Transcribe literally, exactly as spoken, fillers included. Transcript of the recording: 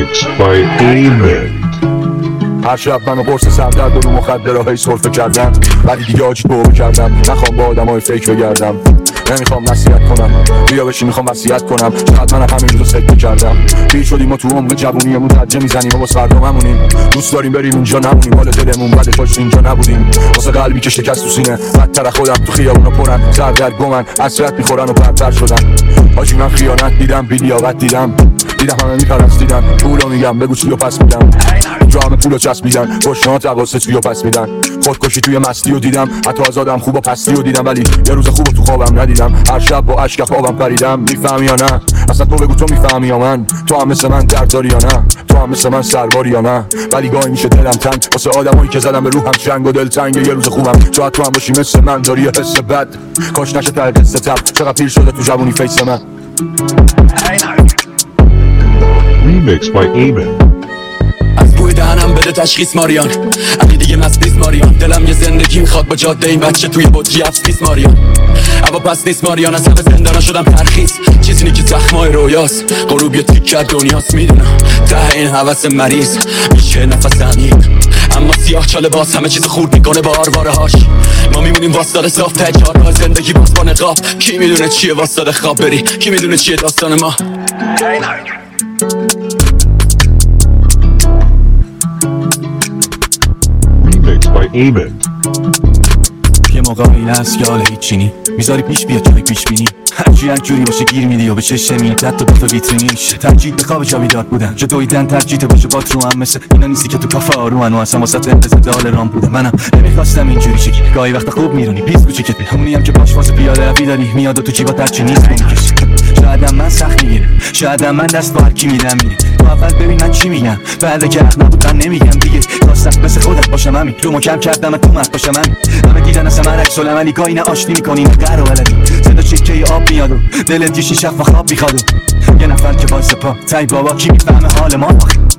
Remix by Amen. هر شب منو قرص سردرد و رو مخدرهای سرفه کردم، ولی دیگه آجی توبه کردم. نخوام با آدمای فیک بگردم، نمیخوام نصیحت کنم، بیا بشین میخوام وصیت کنم. شاید من همین روزو سکته کردم، پیر شدیم و تو عمق جوونیمون زجه میزنیم و واسه فردا ممونیم. دوست داریم بریم اینجا نمونیم، حال دلمون بده کاش اینجا نبودیم. واسه قلبی که شکست تو سینه، بدتر خودم تو خیابونا پرن، سردرگمن حسرت میخورن و برتر شدن. آجی من خیانت دیدم، بی‌لیاقت دیدم، دیدم همه میپرستیدن. پولو میگم بگو چیو پس میدم، اینجا همه پولو چسبیدن، خوشنات عواسه چیو پس میدن. خودکشی توی مستی و دیدم، حتی آزادم خوب و پستی و دیدم، ولی یه روز خوب تو خوابم ندیدم. هر شب با اشک خوابم پریدم. میفهمی یا نه؟ اصلا تو بگو تو میفهمی یا من؟ تو هم مثل من درد داری یا نه؟ تو هم مثل من سرباری یا نه؟ ولی گاهی میشه دلم تنگ واسه آدمایی که زدم به روحم چنگ و دلتنگ. یه روز خوبم شاید تو هم باشی مثل من، داری یه حس بد، کاش نشه ته قصه تب. چقدر پیر شده تو جوونی فیس من. Remix by Amen. از بوی دهنم بده تشخیص ماریان، علی دیگه مست نیست ماریان. دلم یه زندگی میخواد با جاده این بچه توی بطری افس نیست ماریان. هوا پس نیست ماریان، از همه زندانا شدم ترخیص. چیزی نی که زخمای رویاست، غروب یه تیکه دنیاست. میدونم ته این حوث مریض میشه نفس عمیق، اما سیاه چاله باز همه چیز خورد میکنه با آرواره هاش. ما میمونیم واسطاده صاف تجار راه زندگی باز با نقاب. کی میدونه چیه واسطاده خواب بری، کی میدونه چیه داستان ما. Remix by Amen. یه موقع این هست که حالا هیچینی میذاری پیش بیاد جای پیش بینی، هرچی هر جوری باشه گیر میدی و به چشم میاد تا دوتا ویترینیش. ترجیح به خواب جا بیدار بودن، جا دویدن ترجیح باشه با تو هم مثل اینا نیستی که تو کافه آرومن و اصلا واسه انتظار رام بودم. منم نمیخواستم اینجوری شی، گاهی وقتا خوب میرونی بیست کوچیکت همونی هم که باش واسه پیاده روی داری میاد و تو جیبات هرچی نیست میکشی. شایدم من سخت میگیرم، شایدم من دست با هر کی میدم میره. تو اول ببین من چی میگم، بعد که حق نبود من نمیگم دیگه. خواستم مثل خودت باشم همین، رو مکم کردم تو مرد باشم همین. همه دیدن اصلا من عکس العملی گاهی نه آشتی میکنی نه قهر و ولدی. صدا چکه آب میاد و دلت یه شیشه و خواب میخواد و یه نفر که وایس پا تای بابا کی میفهمه حال ما.